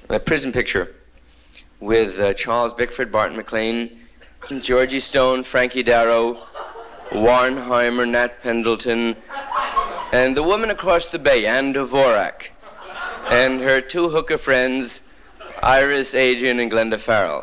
A prison picture with Charles Bickford, Barton McLean, Georgie Stone, Frankie Darrow, Warren Heimer, Nat Pendleton, and the woman across the bay, Anne Dvorak, and her two hooker friends, Iris, Adrian, and Glenda Farrell.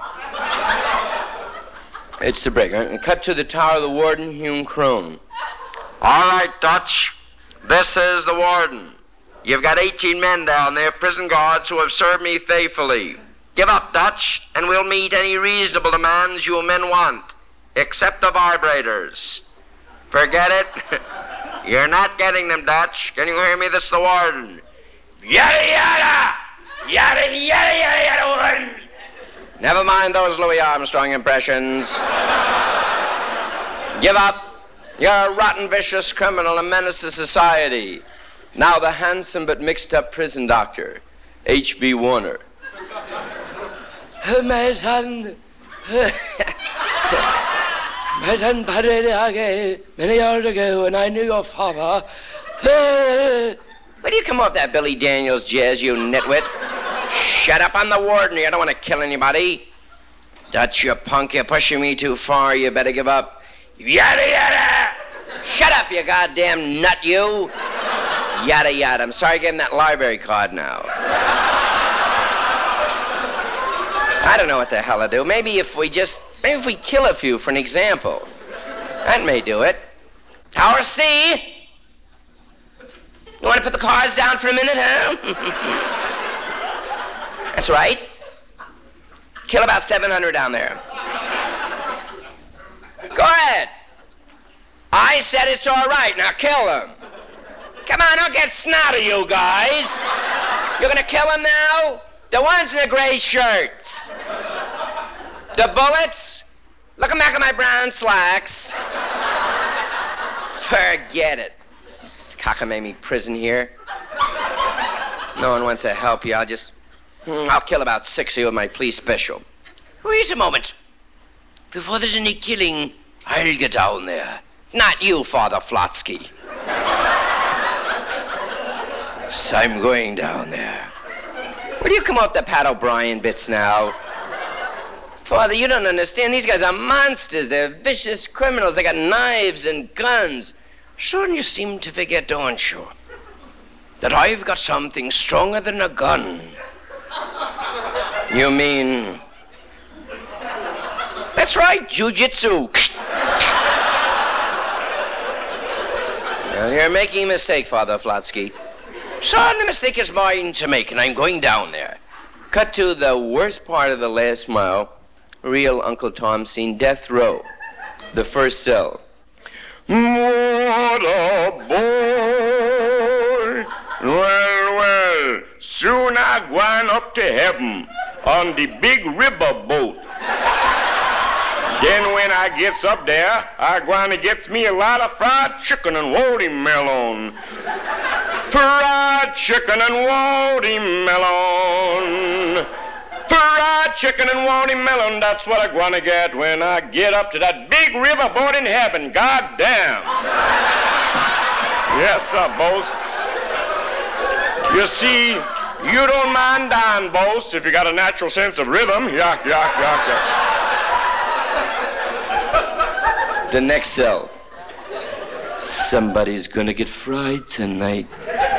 It's the break. Right? And cut to the Tower of the Warden, Hume Crone. All right, Dutch. This is the warden. You've got 18 men down there, prison guards, who have served me faithfully. Give up, Dutch, and we'll meet any reasonable demands you men want, except the vibrators. Forget it. You're not getting them, Dutch. Can you hear me? This is the warden. Yada, yada! Yada, yada, yada, yada, warden! Never mind those Louis Armstrong impressions. Give up. You're a rotten, vicious criminal, a menace to society. Now the handsome but mixed-up prison doctor, H.B. Warner. My son passed many years ago when I knew your father. Where do you come off that Billy Daniels jazz, you nitwit? Shut up, I'm the warden. You don't want to kill anybody. Dutch, you punk, you're pushing me too far. You better give up. Yada, yada! Shut up, you goddamn nut, you! Yada, yada. I'm sorry I gave him that library card now. I don't know what the hell to do. Maybe if we kill a few for an example. That may do it. Tower C! You want to put the cards down for a minute, huh? That's right. Kill about 700 down there. Go ahead. I said it's all right. Now kill them. Come on, don't get snotty, you guys. You're gonna kill them now? The ones in the gray shirts. The bullets? Looking back at my brown slacks. Forget it. Cockamamie prison here. No one wants to help you. I'll kill about 6 of you with my police special. Wait a moment. Before there's any killing, I'll get down there. Not you, Father Flotsky. So I'm going down there. Where do you come off the Pat O'Brien bits now? Father, you don't understand. These guys are monsters. They're vicious criminals. They got knives and guns. Son, you seem to forget, don't you, that I've got something stronger than a gun. You mean... That's right, jiu-jitsu. Well, you're making a mistake, Father Flotsky. Son, the mistake is mine to make, and I'm going down there. Cut to the worst part of the last mile. Real Uncle Tom scene, death row. The first cell. What a boy! Well, soon I gwine up to heaven on the big river boat. Then when I gets up there, I gwine gets me a lot of fried chicken and watermelon. Fried chicken and watermelon. Fried chicken and watermelon, that's what I gwine get when I get up to that big river boat in heaven. God damn. Yes, sir, boss. You see, you don't mind dying, boss, if you got a natural sense of rhythm. Yuck, yuck, yuck, yuck. The next cell. Somebody's gonna get fried tonight.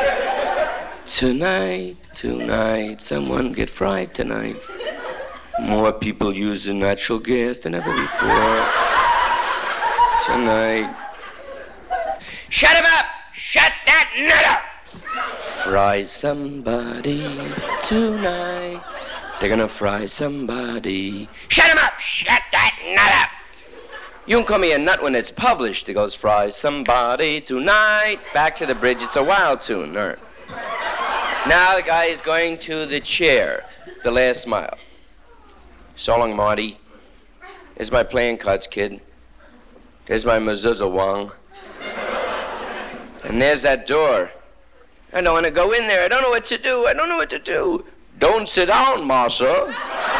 Tonight, someone get fried tonight. More people using natural gas than ever before. Tonight. Shut him up! Shut that nut up! Fry somebody tonight. They're gonna fry somebody. Shut him up! Shut that nut up! You can call me a nut when it's published. It goes, fry somebody tonight. Back to the bridge. It's a wild tune. Right. Now the guy is going to the chair, the last mile. So long, Marty. Here's my playing cards, kid. Here's my mezuzah, Wong. And there's that door. I don't want to go in there. I don't know what to do. Don't sit down, Martha.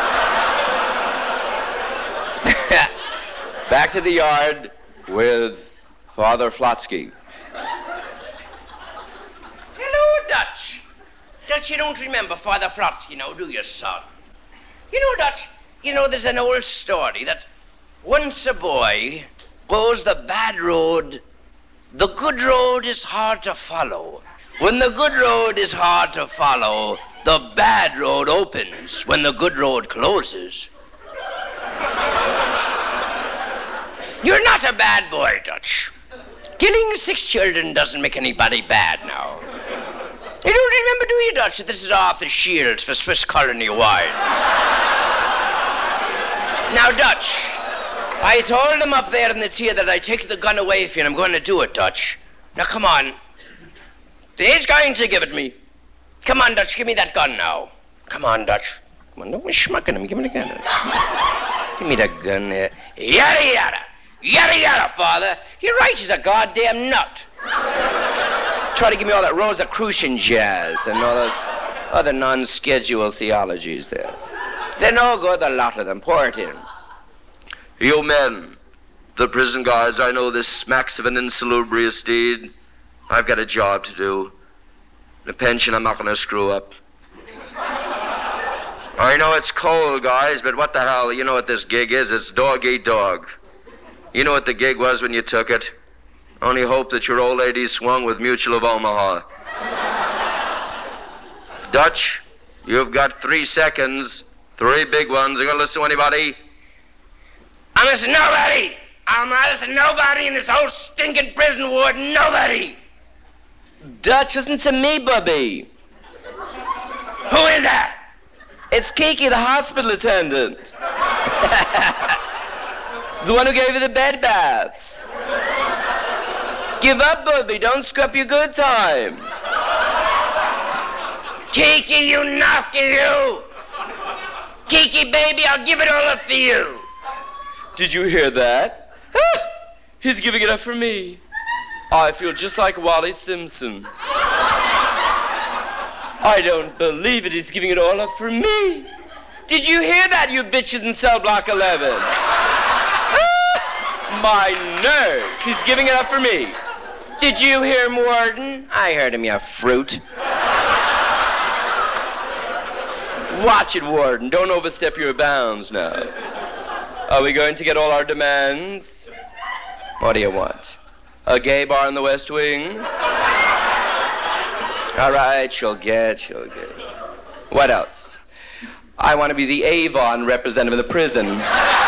Back to the yard with Father Flotsky. Hello, Dutch. Dutch, you don't remember Father Flotsky now, do you, son? You know, Dutch, there's an old story that once a boy goes the bad road, the good road is hard to follow. When the good road is hard to follow, the bad road opens when the good road closes. You're not a bad boy, Dutch. Killing 6 children doesn't make anybody bad now. You don't remember, do you, Dutch, that this is Arthur Shields for Swiss Colony wine? Now, Dutch, I told him up there in the tier that I'd take the gun away from you, and I'm going to do it, Dutch. Now, come on. He's going to give it me. Come on, Dutch, give me that gun now. Come on, Dutch. Come on, don't be schmucking him. Give me the gun. Give me the gun there. Yada, yada. Yada, yada, Father. You're right, he's a goddamn nut. Try to give me all that Rosicrucian jazz and all those other non-schedule theologies there. They're no good, the lot of them. Pour it in. You men, the prison guards, I know this smacks of an insalubrious deed. I've got a job to do. The pension I'm not going to screw up. I know it's cold, guys, but what the hell? You know what this gig is? It's dog eat dog. You know what the gig was when you took it? Only hope that your old lady swung with Mutual of Omaha. Dutch, you've got 3 seconds. 3 big ones. Are you going to listen to anybody? I'm listening to nobody. I'm not listening to nobody in this whole stinking prison ward. Nobody. Dutch, listen to me, Bubby. Who is that? It's Kiki, the hospital attendant. The one who gave you the bed baths. Give up, Bubby. Don't screw up your good time. Kiki, you nasty you. Kiki, baby, I'll give it all up for you. Did you hear that? He's giving it up for me. I feel just like Wally Simpson. I don't believe it. He's giving it all up for me. Did you hear that, you bitches in cell block 11? My nerves. He's giving it up for me. Did you hear him, Warden? I heard him, you fruit. Watch it, Warden. Don't overstep your bounds now. Are we going to get all our demands? What do you want? A gay bar in the West Wing? All right, she'll get. What else? I want to be the Avon representative of the prison.